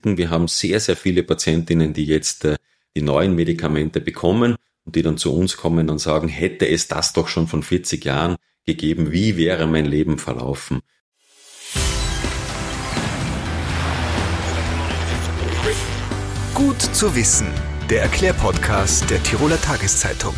Wir haben sehr, sehr viele Patientinnen, die jetzt die neuen Medikamente bekommen und die dann zu uns kommen und sagen, hätte es das doch schon von 40 Jahren gegeben, wie wäre mein Leben verlaufen? Gut zu wissen, der Erklärpodcast der Tiroler Tageszeitung.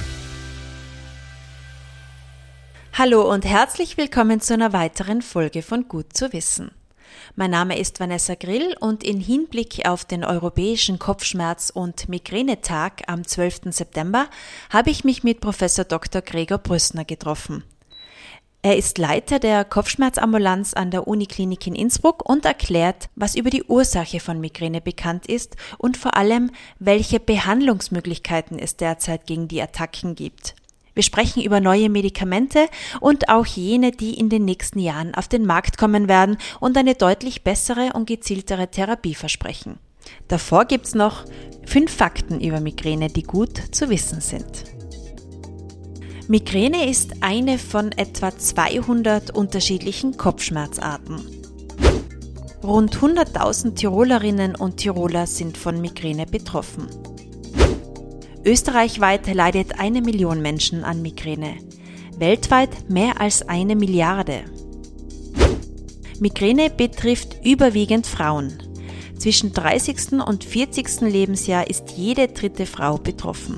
Hallo und herzlich willkommen zu einer weiteren Folge von Gut zu wissen. Mein Name ist Vanessa Grill und in Hinblick auf den Europäischen Kopfschmerz- und Migränetag am 12. September habe ich mich mit Professor Dr. Gregor Brüssner getroffen. Er ist Leiter der Kopfschmerzambulanz an der Uniklinik in Innsbruck und erklärt, was über die Ursache von Migräne bekannt ist und vor allem, welche Behandlungsmöglichkeiten es derzeit gegen die Attacken gibt. Wir sprechen über neue Medikamente und auch jene, die in den nächsten Jahren auf den Markt kommen werden und eine deutlich bessere und gezieltere Therapie versprechen. Davor gibt's noch 5 Fakten über Migräne, die gut zu wissen sind. Migräne ist eine von etwa 200 unterschiedlichen Kopfschmerzarten. Rund 100.000 Tirolerinnen und Tiroler sind von Migräne betroffen. Österreichweit leidet 1 Million Menschen an Migräne, weltweit mehr als 1 Milliarde. Migräne betrifft überwiegend Frauen. Zwischen 30. und 40. Lebensjahr ist jede 3. Frau betroffen.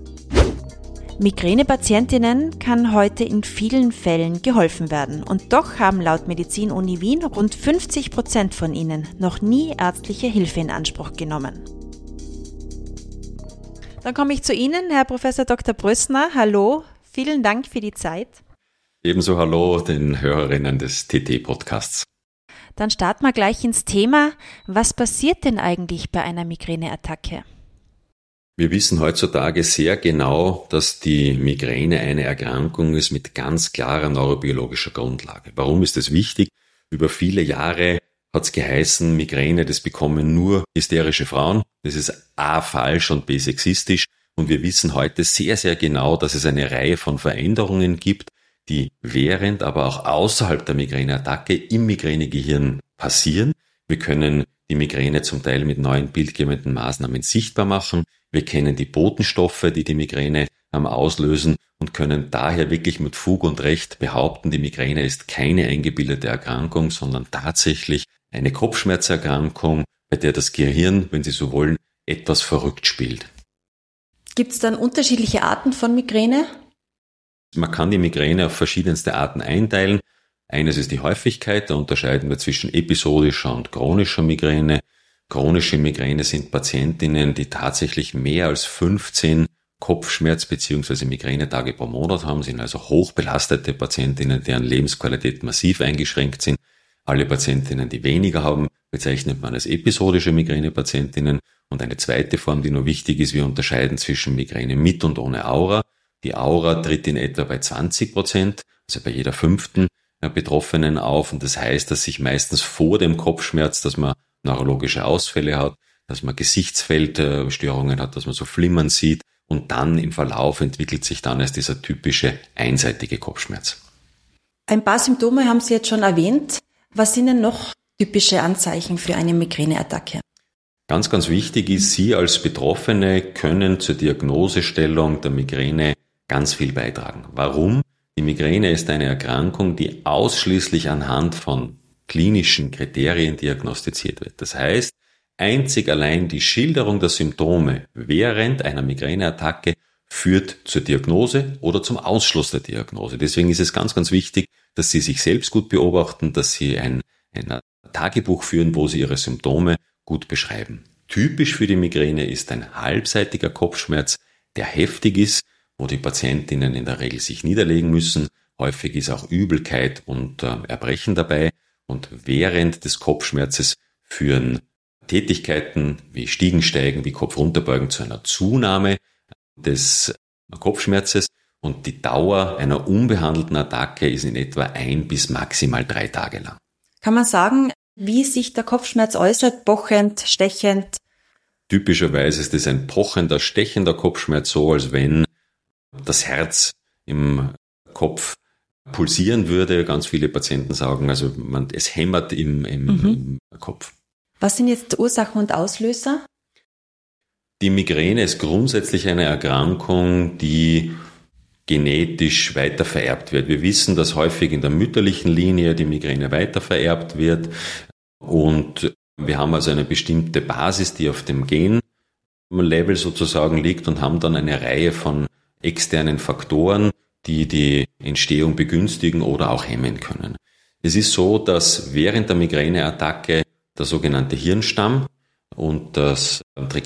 Migränepatientinnen kann heute in vielen Fällen geholfen werden und doch haben laut Medizin-Uni Wien rund 50% von ihnen noch nie ärztliche Hilfe in Anspruch genommen. Dann komme ich zu Ihnen, Herr Professor Dr. Brüssner. Hallo, vielen Dank für die Zeit. Ebenso hallo den Hörerinnen des TT-Podcasts. Dann starten wir gleich ins Thema. Was passiert denn eigentlich bei einer Migräneattacke? Wir wissen heutzutage sehr genau, dass die Migräne eine Erkrankung ist mit ganz klarer neurobiologischer Grundlage. Warum ist das wichtig? Über viele Jahre hat es geheißen, Migräne, das bekommen nur hysterische Frauen. Das ist A, falsch und B, sexistisch. Und wir wissen heute sehr, sehr genau, dass es eine Reihe von Veränderungen gibt, die während, aber auch außerhalb der Migräneattacke im Migränegehirn passieren. Wir können die Migräne zum Teil mit neuen bildgebenden Maßnahmen sichtbar machen. Wir kennen die Botenstoffe, die die Migräne auslösen und können daher wirklich mit Fug und Recht behaupten, die Migräne ist keine eingebildete Erkrankung, sondern tatsächlich eine Kopfschmerzerkrankung, bei der das Gehirn, wenn Sie so wollen, etwas verrückt spielt. Gibt es dann unterschiedliche Arten von Migräne? Man kann die Migräne auf verschiedenste Arten einteilen. Eines ist die Häufigkeit, da unterscheiden wir zwischen episodischer und chronischer Migräne. Chronische Migräne sind Patientinnen, die tatsächlich mehr als 15 Kopfschmerz- bzw. Migränetage pro Monat haben, sind also hochbelastete Patientinnen, deren Lebensqualität massiv eingeschränkt sind. Alle Patientinnen, die weniger haben, bezeichnet man als episodische Migränepatientinnen. Und eine zweite Form, die nur wichtig ist, wir unterscheiden zwischen Migräne mit und ohne Aura. Die Aura tritt in etwa bei 20%, also bei jeder 5. Betroffenen auf. Und das heißt, dass sich meistens vor dem Kopfschmerz, dass man neurologische Ausfälle hat, dass man Gesichtsfeldstörungen hat, dass man so Flimmern sieht und dann im Verlauf entwickelt sich dann erst dieser typische einseitige Kopfschmerz. Ein paar Symptome haben Sie jetzt schon erwähnt. Was sind denn noch typische Anzeichen für eine Migräneattacke? Ganz, ganz wichtig ist, Sie als Betroffene können zur Diagnosestellung der Migräne ganz viel beitragen. Warum? Die Migräne ist eine Erkrankung, die ausschließlich anhand von klinischen Kriterien diagnostiziert wird. Das heißt, einzig allein die Schilderung der Symptome während einer Migräneattacke führt zur Diagnose oder zum Ausschluss der Diagnose. Deswegen ist es ganz, ganz wichtig, dass Sie sich selbst gut beobachten, dass Sie ein Tagebuch führen, wo Sie Ihre Symptome gut beschreiben. Typisch für die Migräne ist ein halbseitiger Kopfschmerz, der heftig ist, wo die Patientinnen in der Regel sich niederlegen müssen. Häufig ist auch Übelkeit und Erbrechen dabei. Und während des Kopfschmerzes führen Tätigkeiten wie Stiegensteigen, wie Kopfrunterbeugen zu einer Zunahme des Kopfschmerzes. Und die Dauer einer unbehandelten Attacke ist in etwa 1 bis maximal 3 Tage lang. Kann man sagen, wie sich der Kopfschmerz äußert? Pochend, stechend? Typischerweise ist es ein pochender, stechender Kopfschmerz, so als wenn das Herz im Kopf pulsieren würde. Ganz viele Patienten sagen, also es hämmert im Kopf. Was sind jetzt Ursachen und Auslöser? Die Migräne ist grundsätzlich eine Erkrankung, die genetisch weiter vererbt wird. Wir wissen, dass häufig in der mütterlichen Linie die Migräne weiter vererbt wird und wir haben also eine bestimmte Basis, die auf dem Genlevel sozusagen liegt und haben dann eine Reihe von externen Faktoren, die die Entstehung begünstigen oder auch hemmen können. Es ist so, dass während der Migräneattacke der sogenannte Hirnstamm und das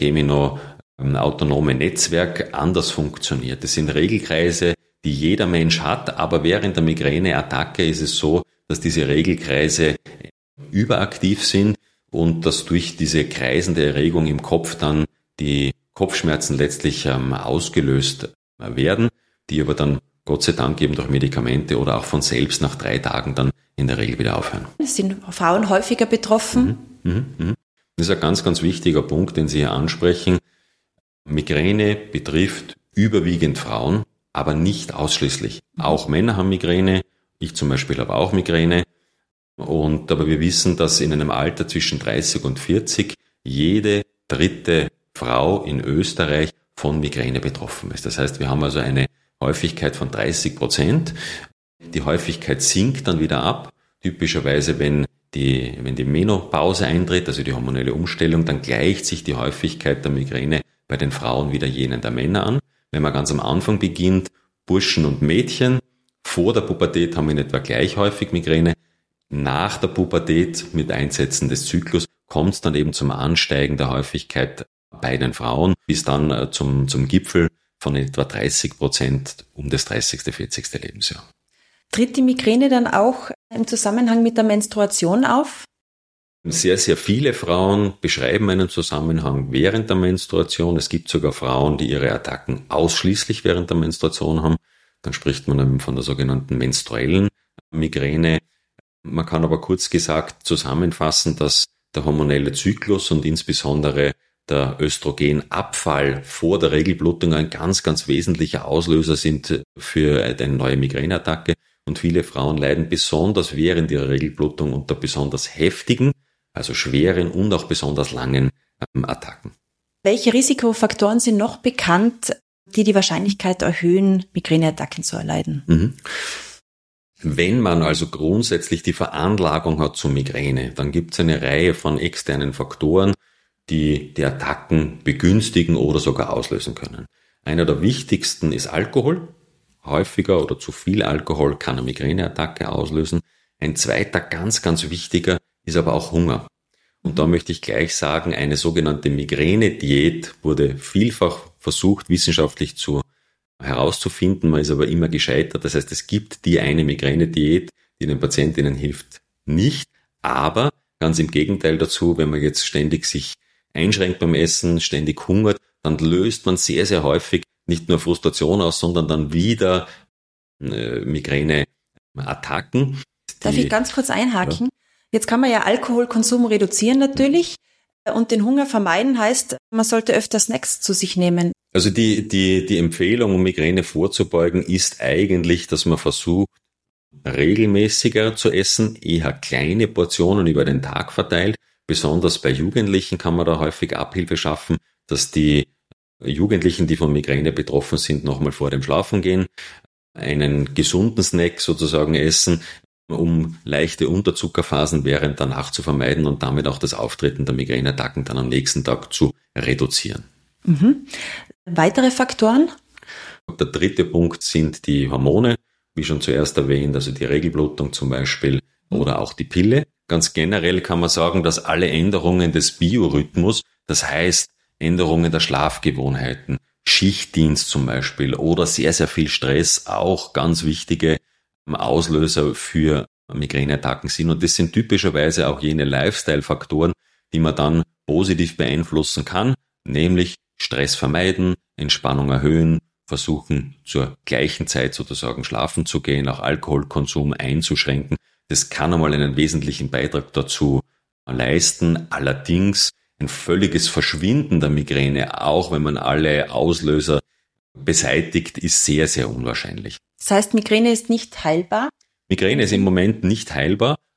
Trigeminal-autonome Netzwerk anders funktioniert. Das sind Regelkreise, die jeder Mensch hat, aber während der Migräneattacke ist es so, dass diese Regelkreise überaktiv sind und dass durch diese kreisende Erregung im Kopf dann die Kopfschmerzen letztlich ausgelöst werden, die aber dann Gott sei Dank eben durch Medikamente oder auch von selbst nach 3 Tagen dann in der Regel wieder aufhören. Sind Frauen häufiger betroffen? Das ist ein ganz, ganz wichtiger Punkt, den Sie hier ansprechen. Migräne betrifft überwiegend Frauen, aber nicht ausschließlich. Auch Männer haben Migräne, ich zum Beispiel habe auch Migräne. Aber wir wissen, dass in einem Alter zwischen 30 und 40 jede 3. Frau in Österreich von Migräne betroffen ist. Das heißt, wir haben also eine Häufigkeit von 30%. Die Häufigkeit sinkt dann wieder ab. Typischerweise, wenn die Menopause eintritt, also die hormonelle Umstellung, dann gleicht sich die Häufigkeit der Migräne bei den Frauen wieder jenen der Männer an. Wenn man ganz am Anfang beginnt, Burschen und Mädchen, vor der Pubertät haben wir in etwa gleich häufig Migräne. Nach der Pubertät mit Einsetzen des Zyklus kommt es dann eben zum Ansteigen der Häufigkeit bei den Frauen bis dann zum Gipfel von etwa 30% um das 30., 40. Lebensjahr. Tritt die Migräne dann auch im Zusammenhang mit der Menstruation auf? Sehr, sehr viele Frauen beschreiben einen Zusammenhang während der Menstruation. Es gibt sogar Frauen, die ihre Attacken ausschließlich während der Menstruation haben. Dann spricht man eben von der sogenannten menstruellen Migräne. Man kann aber kurz gesagt zusammenfassen, dass der hormonelle Zyklus und insbesondere der Östrogenabfall vor der Regelblutung ein ganz, ganz wesentlicher Auslöser sind für eine neue Migräneattacke. Und viele Frauen leiden besonders während ihrer Regelblutung unter besonders heftigen, also schweren und auch besonders langen Attacken. Welche Risikofaktoren sind noch bekannt, die die Wahrscheinlichkeit erhöhen, Migräneattacken zu erleiden? Wenn man also grundsätzlich die Veranlagung hat zu Migräne, dann gibt es eine Reihe von externen Faktoren, die die Attacken begünstigen oder sogar auslösen können. Einer der wichtigsten ist Alkohol. Häufiger oder zu viel Alkohol kann eine Migräneattacke auslösen. Ein zweiter ganz, ganz wichtiger ist aber auch Hunger. Und da möchte ich gleich sagen, eine sogenannte Migräne-Diät wurde vielfach versucht, wissenschaftlich herauszufinden. Man ist aber immer gescheitert. Das heißt, es gibt die eine Migräne-Diät, die den Patientinnen hilft, nicht. Aber ganz im Gegenteil dazu, wenn man jetzt ständig sich einschränkt beim Essen, ständig hungert, dann löst man sehr, sehr häufig nicht nur Frustration aus, sondern dann wieder Migräneattacken. Darf ich ganz kurz einhaken? Ja. Jetzt kann man ja Alkoholkonsum reduzieren natürlich und den Hunger vermeiden heißt, man sollte öfter Snacks zu sich nehmen. Also die Empfehlung, um Migräne vorzubeugen, ist eigentlich, dass man versucht, regelmäßiger zu essen, eher kleine Portionen über den Tag verteilt. Besonders bei Jugendlichen kann man da häufig Abhilfe schaffen, dass die Jugendlichen, die von Migräne betroffen sind, nochmal vor dem Schlafengehen einen gesunden Snack sozusagen essen, um leichte Unterzuckerphasen während der Nacht zu vermeiden und damit auch das Auftreten der Migräneattacken dann am nächsten Tag zu reduzieren. Weitere Faktoren? Der 3. Punkt sind die Hormone, wie schon zuerst erwähnt, also die Regelblutung zum Beispiel oder auch die Pille. Ganz generell kann man sagen, dass alle Änderungen des Biorhythmus, das heißt Änderungen der Schlafgewohnheiten, Schichtdienst zum Beispiel oder sehr, sehr viel Stress auch ganz wichtige Auslöser für Migräneattacken sind. Und das sind typischerweise auch jene Lifestyle-Faktoren, die man dann positiv beeinflussen kann, nämlich Stress vermeiden, Entspannung erhöhen, versuchen zur gleichen Zeit sozusagen schlafen zu gehen, auch Alkoholkonsum einzuschränken. Das kann einmal einen wesentlichen Beitrag dazu leisten. Allerdings ein völliges Verschwinden der Migräne, auch wenn man alle Auslöser beseitigt, ist sehr, sehr unwahrscheinlich. Das heißt, Migräne ist nicht heilbar? Migräne ist im Moment nicht heilbar,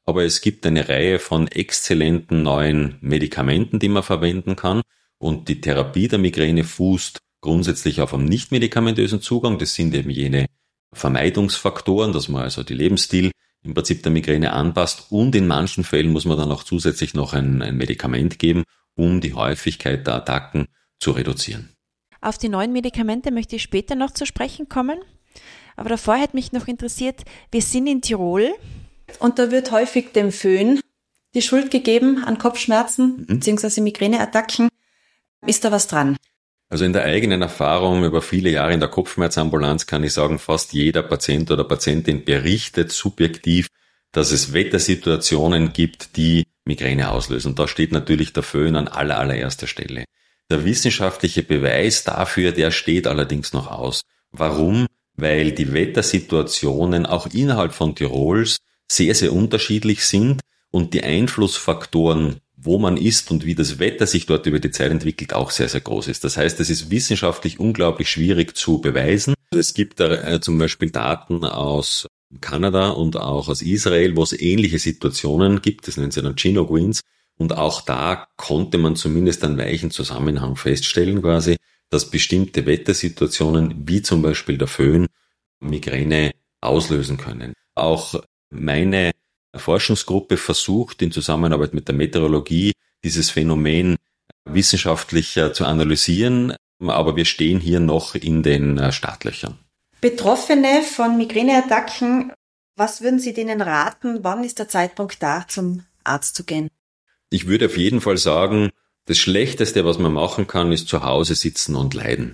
aber es gibt eine Reihe von exzellenten neuen Medikamenten, die man verwenden kann. Und die Therapie der Migräne fußt grundsätzlich auf einem nicht-medikamentösen Zugang. Das sind eben jene Vermeidungsfaktoren, dass man also die Lebensstil im Prinzip der Migräne anpasst. Und in manchen Fällen muss man dann auch zusätzlich noch ein Medikament geben, um die Häufigkeit der Attacken zu reduzieren. Auf die neuen Medikamente möchte ich später noch zu sprechen kommen. Aber davor hätte mich noch interessiert, wir sind in Tirol und da wird häufig dem Föhn die Schuld gegeben an Kopfschmerzen bzw. Migräneattacken. Ist da was dran? Also in der eigenen Erfahrung über viele Jahre in der Kopfschmerzambulanz kann ich sagen, fast jeder Patient oder Patientin berichtet subjektiv, dass es Wettersituationen gibt, die Migräne auslösen. Da steht natürlich der Föhn an allererster Stelle. Der wissenschaftliche Beweis dafür, der steht allerdings noch aus. Warum? Weil die Wettersituationen auch innerhalb von Tirols sehr, sehr unterschiedlich sind und die Einflussfaktoren, wo man ist und wie das Wetter sich dort über die Zeit entwickelt, auch sehr, sehr groß ist. Das heißt, es ist wissenschaftlich unglaublich schwierig zu beweisen. Es gibt da zum Beispiel Daten aus Kanada und auch aus Israel, wo es ähnliche Situationen gibt. Das nennen sie dann Chinook Winds. Und auch da konnte man zumindest einen weichen Zusammenhang feststellen quasi, dass bestimmte Wettersituationen, wie zum Beispiel der Föhn, Migräne auslösen können. Auch meine Forschungsgruppe versucht in Zusammenarbeit mit der Meteorologie dieses Phänomen wissenschaftlich zu analysieren, aber wir stehen hier noch in den Startlöchern. Betroffene von Migräneattacken, was würden Sie denen raten? Wann ist der Zeitpunkt da, zum Arzt zu gehen? Ich würde auf jeden Fall sagen, das Schlechteste, was man machen kann, ist zu Hause sitzen und leiden.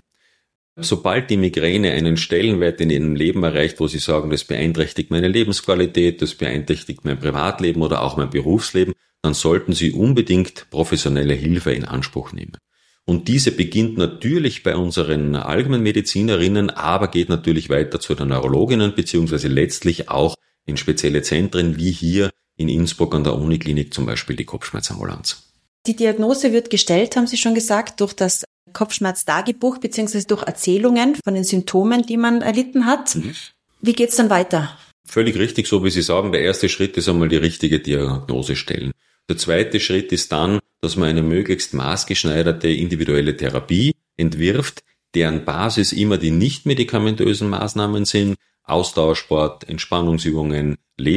Sobald die Migräne einen Stellenwert in Ihrem Leben erreicht, wo Sie sagen, das beeinträchtigt meine Lebensqualität, das beeinträchtigt mein Privatleben oder auch mein Berufsleben, dann sollten Sie unbedingt professionelle Hilfe in Anspruch nehmen. Und diese beginnt natürlich bei unseren Allgemeinmedizinerinnen, aber geht natürlich weiter zu den Neurologinnen, beziehungsweise letztlich auch in spezielle Zentren wie hier in Innsbruck an der Uniklinik zum Beispiel die Kopfschmerzambulanz. Die Diagnose wird gestellt, haben Sie schon gesagt, durch das Kopfschmerztagebuch bzw. durch Erzählungen von den Symptomen, die man erlitten hat. Wie geht's dann weiter? Völlig richtig, so wie Sie sagen. Der erste Schritt ist einmal die richtige Diagnose stellen. Der zweite Schritt ist dann, dass man eine möglichst maßgeschneiderte individuelle Therapie entwirft, deren Basis immer die nicht-medikamentösen Maßnahmen sind, Ausdauersport, Entspannungsübungen,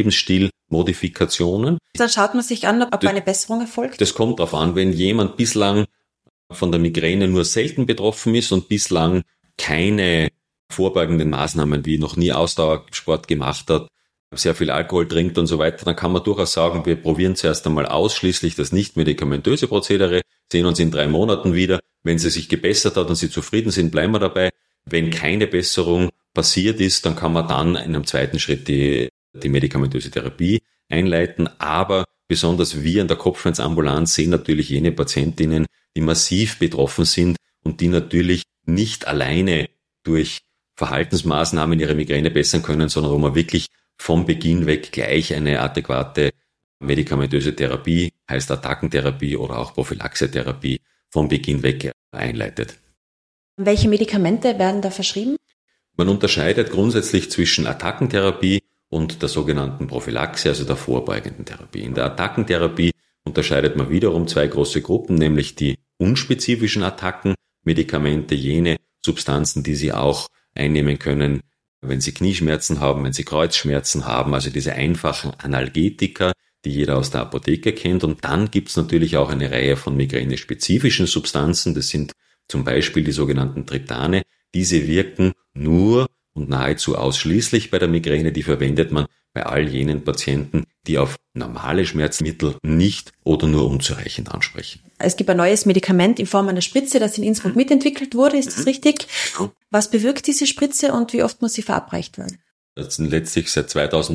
Lebensstilmodifikationen. Dann schaut man sich an, ob eine Besserung erfolgt? Das kommt darauf an, wenn jemand bislang von der Migräne nur selten betroffen ist und bislang keine vorbeugenden Maßnahmen wie noch nie Ausdauersport gemacht hat, sehr viel Alkohol trinkt und so weiter, dann kann man durchaus sagen, wir probieren zuerst einmal ausschließlich das nicht-medikamentöse Prozedere, sehen uns in 3 Monaten wieder. Wenn sie sich gebessert hat und sie zufrieden sind, bleiben wir dabei. Wenn keine Besserung passiert ist, dann kann man dann in einem zweiten Schritt die medikamentöse Therapie einleiten. Aber besonders wir in der Kopfschmerzambulanz sehen natürlich jene Patientinnen, die massiv betroffen sind und die natürlich nicht alleine durch Verhaltensmaßnahmen ihre Migräne bessern können, sondern wo man wirklich vom Beginn weg gleich eine adäquate medikamentöse Therapie, heißt Attackentherapie oder auch Prophylaxetherapie, vom Beginn weg einleitet. Welche Medikamente werden da verschrieben? Man unterscheidet grundsätzlich zwischen Attackentherapie und der sogenannten Prophylaxe, also der vorbeugenden Therapie. In der Attackentherapie unterscheidet man wiederum 2 große Gruppen, nämlich die unspezifischen Attackenmedikamente, jene Substanzen, die Sie auch einnehmen können, wenn Sie Knieschmerzen haben, wenn Sie Kreuzschmerzen haben, also diese einfachen Analgetika, die jeder aus der Apotheke kennt. Und dann gibt's natürlich auch eine Reihe von migränespezifischen Substanzen, das sind zum Beispiel die sogenannten Triptane. Diese wirken nur und nahezu ausschließlich bei der Migräne, die verwendet man bei all jenen Patienten, die auf normale Schmerzmittel nicht oder nur unzureichend ansprechen. Es gibt ein neues Medikament in Form einer Spritze, das in Innsbruck mitentwickelt wurde, ist das richtig? Was bewirkt diese Spritze und wie oft muss sie verabreicht werden? Letztlich seit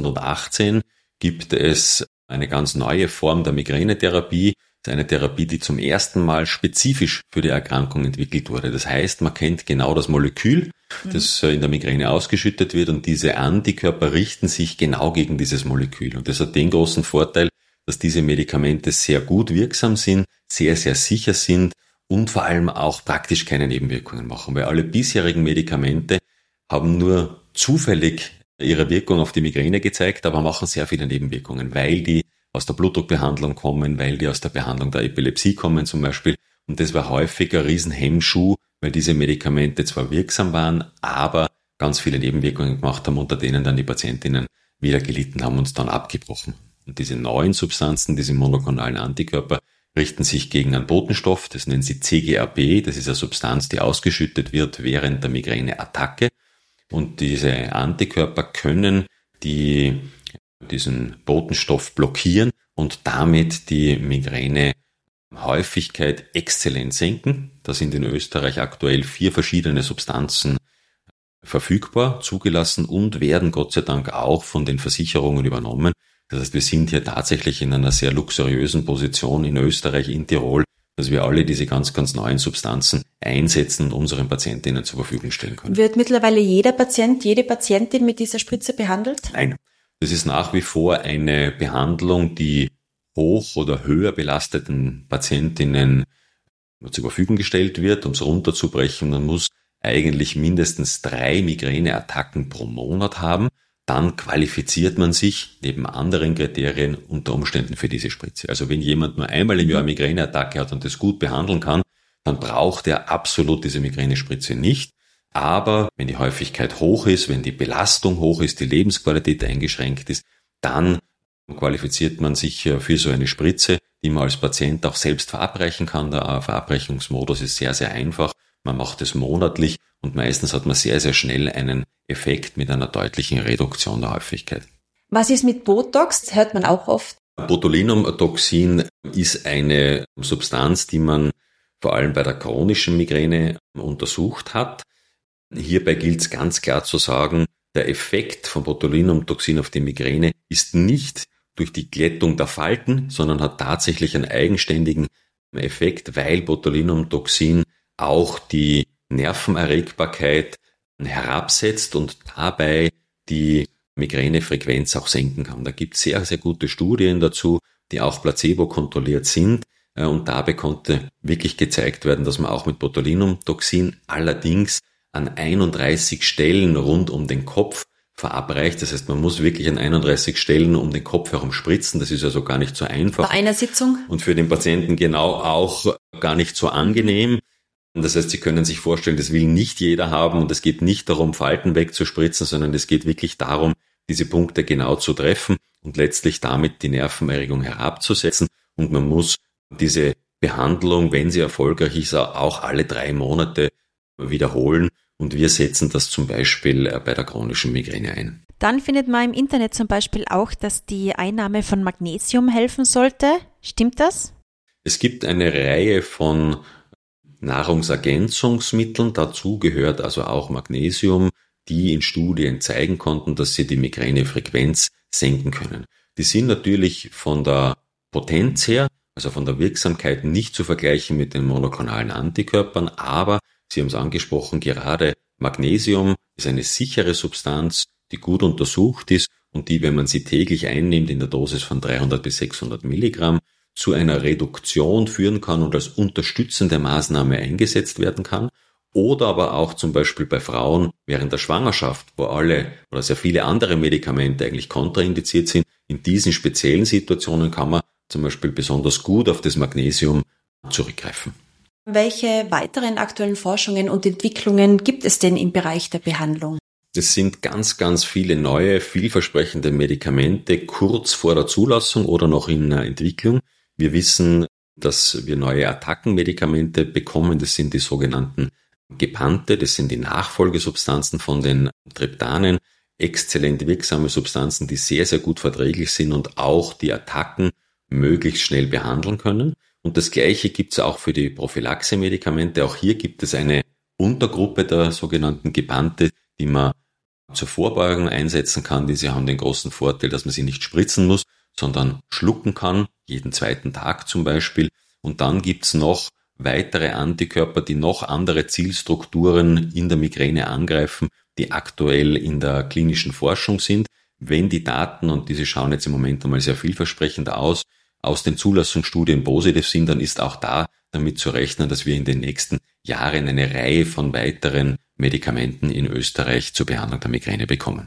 2018 gibt es eine ganz neue Form der Migränetherapie. Das ist eine Therapie, die zum ersten Mal spezifisch für die Erkrankung entwickelt wurde. Das heißt, man kennt genau das Molekül, das in der Migräne ausgeschüttet wird, und diese Antikörper richten sich genau gegen dieses Molekül. Und das hat den großen Vorteil, dass diese Medikamente sehr gut wirksam sind, sehr, sehr sicher sind und vor allem auch praktisch keine Nebenwirkungen machen, weil alle bisherigen Medikamente haben nur zufällig ihre Wirkung auf die Migräne gezeigt, aber machen sehr viele Nebenwirkungen, weil die aus der Blutdruckbehandlung kommen, weil die aus der Behandlung der Epilepsie kommen zum Beispiel. Und das war häufig ein Riesenhemmschuh, weil diese Medikamente zwar wirksam waren, aber ganz viele Nebenwirkungen gemacht haben, unter denen dann die Patientinnen wieder gelitten haben und es dann abgebrochen. Und diese neuen Substanzen, diese monoklonalen Antikörper, richten sich gegen einen Botenstoff, das nennen sie CGRP, das ist eine Substanz, die ausgeschüttet wird während der Migräneattacke. Und diese Antikörper können diesen Botenstoff blockieren und damit die Migränehäufigkeit exzellent senken. Da sind in Österreich aktuell 4 verschiedene Substanzen verfügbar, zugelassen und werden Gott sei Dank auch von den Versicherungen übernommen. Das heißt, wir sind hier tatsächlich in einer sehr luxuriösen Position in Österreich, in Tirol, dass wir alle diese ganz, ganz neuen Substanzen einsetzen und unseren Patientinnen zur Verfügung stellen können. Wird mittlerweile jeder Patient, jede Patientin mit dieser Spritze behandelt? Nein. Das ist nach wie vor eine Behandlung, die hoch oder höher belasteten Patientinnen zur Verfügung gestellt wird, um es runterzubrechen. Man muss eigentlich mindestens 3 Migräneattacken pro Monat haben. Dann qualifiziert man sich neben anderen Kriterien unter Umständen für diese Spritze. Also wenn jemand nur einmal im Jahr eine Migräneattacke hat und das gut behandeln kann, dann braucht er absolut diese Migränespritze nicht. Aber wenn die Häufigkeit hoch ist, wenn die Belastung hoch ist, die Lebensqualität eingeschränkt ist, dann qualifiziert man sich für so eine Spritze, die man als Patient auch selbst verabreichen kann. Der Verabreichungsmodus ist sehr, sehr einfach. Man macht es monatlich und meistens hat man sehr, sehr schnell einen Effekt mit einer deutlichen Reduktion der Häufigkeit. Was ist mit Botox? Das hört man auch oft. Botulinumtoxin ist eine Substanz, die man vor allem bei der chronischen Migräne untersucht hat. Hierbei gilt es ganz klar zu sagen, der Effekt von Botulinumtoxin auf die Migräne ist nicht durch die Glättung der Falten, sondern hat tatsächlich einen eigenständigen Effekt, weil Botulinumtoxin auch die Nervenerregbarkeit herabsetzt und dabei die Migränefrequenz auch senken kann. Da gibt es sehr, sehr gute Studien dazu, die auch placebo-kontrolliert sind. Und dabei konnte wirklich gezeigt werden, dass man auch mit Botulinumtoxin allerdings an 31 Stellen rund um den Kopf verabreicht. Das heißt, man muss wirklich an 31 Stellen um den Kopf herum spritzen. Das ist also gar nicht so einfach. Bei einer Sitzung? Und für den Patienten genau auch gar nicht so angenehm. Das heißt, Sie können sich vorstellen, das will nicht jeder haben und es geht nicht darum, Falten wegzuspritzen, sondern es geht wirklich darum, diese Punkte genau zu treffen und letztlich damit die Nervenerregung herabzusetzen. Und man muss diese Behandlung, wenn sie erfolgreich ist, auch alle 3 Monate wiederholen. Und wir setzen das zum Beispiel bei der chronischen Migräne ein. Dann findet man im Internet zum Beispiel auch, dass die Einnahme von Magnesium helfen sollte. Stimmt das? Es gibt eine Reihe von Nahrungsergänzungsmitteln, dazu gehört also auch Magnesium, die in Studien zeigen konnten, dass sie die Migränefrequenz senken können. Die sind natürlich von der Potenz her, also von der Wirksamkeit nicht zu vergleichen mit den monoklonalen Antikörpern, aber Sie haben es angesprochen, gerade Magnesium ist eine sichere Substanz, die gut untersucht ist und die, wenn man sie täglich einnimmt in der Dosis von 300 bis 600 Milligramm, zu einer Reduktion führen kann und als unterstützende Maßnahme eingesetzt werden kann. Oder aber auch zum Beispiel bei Frauen während der Schwangerschaft, wo alle oder sehr viele andere Medikamente eigentlich kontraindiziert sind. In diesen speziellen Situationen kann man zum Beispiel besonders gut auf das Magnesium zurückgreifen. Welche weiteren aktuellen Forschungen und Entwicklungen gibt es denn im Bereich der Behandlung? Es sind ganz, ganz viele neue, vielversprechende Medikamente kurz vor der Zulassung oder noch in der Entwicklung. Wir wissen, dass wir neue Attackenmedikamente bekommen. Das sind die sogenannten Gepante, das sind die Nachfolgesubstanzen von den Triptanen. Exzellent wirksame Substanzen, die sehr, sehr gut verträglich sind und auch die Attacken möglichst schnell behandeln können. Und das Gleiche gibt es auch für die Prophylaxe-Medikamente. Auch hier gibt es eine Untergruppe der sogenannten Gepante, die man zur Vorbeugung einsetzen kann. Diese haben den großen Vorteil, dass man sie nicht spritzen muss, sondern schlucken kann, jeden 2. Tag zum Beispiel. Und dann gibt's noch weitere Antikörper, die noch andere Zielstrukturen in der Migräne angreifen, die aktuell in der klinischen Forschung sind. Wenn die Daten, und diese schauen jetzt im Moment einmal sehr vielversprechend aus den Zulassungsstudien positiv sind, dann ist auch da damit zu rechnen, dass wir in den nächsten Jahren eine Reihe von weiteren Medikamenten in Österreich zur Behandlung der Migräne bekommen.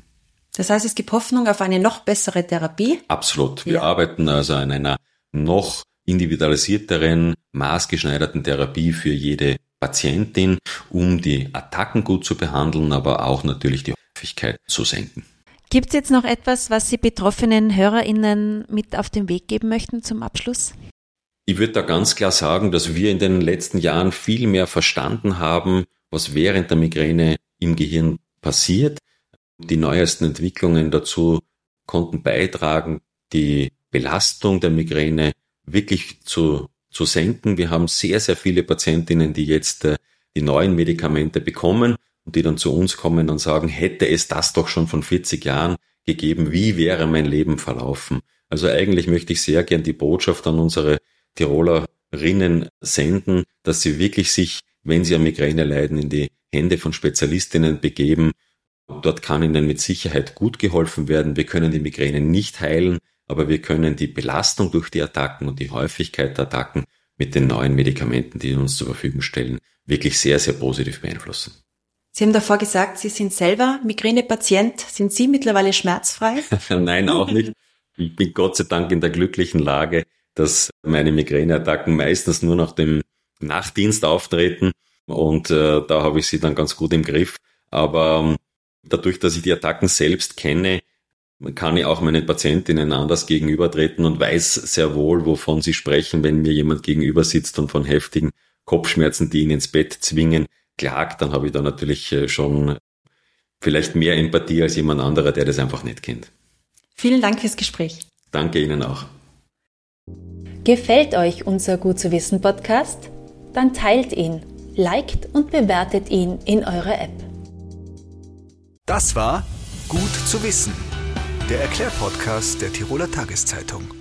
Das heißt, es gibt Hoffnung auf eine noch bessere Therapie? Absolut. Wir arbeiten also an einer noch individualisierteren, maßgeschneiderten Therapie für jede Patientin, um die Attacken gut zu behandeln, aber auch natürlich die Häufigkeit zu senken. Gibt es jetzt noch etwas, was Sie betroffenen HörerInnen mit auf den Weg geben möchten zum Abschluss? Ich würde da ganz klar sagen, dass wir in den letzten Jahren viel mehr verstanden haben, was während der Migräne im Gehirn passiert. Die neuesten Entwicklungen dazu konnten beitragen, die Belastung der Migräne wirklich zu senken. Wir haben sehr, sehr viele Patientinnen, die jetzt die neuen Medikamente bekommen und die dann zu uns kommen und sagen, hätte es das doch schon von 40 Jahren gegeben, wie wäre mein Leben verlaufen? Also eigentlich möchte ich sehr gern die Botschaft an unsere Tirolerinnen senden, dass sie wirklich sich, wenn sie an Migräne leiden, in die Hände von Spezialistinnen begeben. Dort kann ihnen mit Sicherheit gut geholfen werden. Wir können die Migräne nicht heilen, aber wir können die Belastung durch die Attacken und die Häufigkeit der Attacken mit den neuen Medikamenten, die wir uns zur Verfügung stellen, wirklich sehr, sehr positiv beeinflussen. Sie haben davor gesagt, Sie sind selber Migränepatient. Sind Sie mittlerweile schmerzfrei? Nein, auch nicht. Ich bin Gott sei Dank in der glücklichen Lage, dass meine Migräneattacken meistens nur nach dem Nachtdienst auftreten und da habe ich sie dann ganz gut im Griff. Aber dadurch, dass ich die Attacken selbst kenne, kann ich auch meinen Patientinnen anders gegenübertreten und weiß sehr wohl, wovon sie sprechen, wenn mir jemand gegenüber sitzt und von heftigen Kopfschmerzen, die ihn ins Bett zwingen, klagt, dann habe ich da natürlich schon vielleicht mehr Empathie als jemand anderer, der das einfach nicht kennt. Vielen Dank fürs Gespräch. Danke Ihnen auch. Gefällt euch unser Gut zu wissen Podcast? Dann teilt ihn, liked und bewertet ihn in eurer App. Das war Gut zu wissen, der Erklärpodcast der Tiroler Tageszeitung.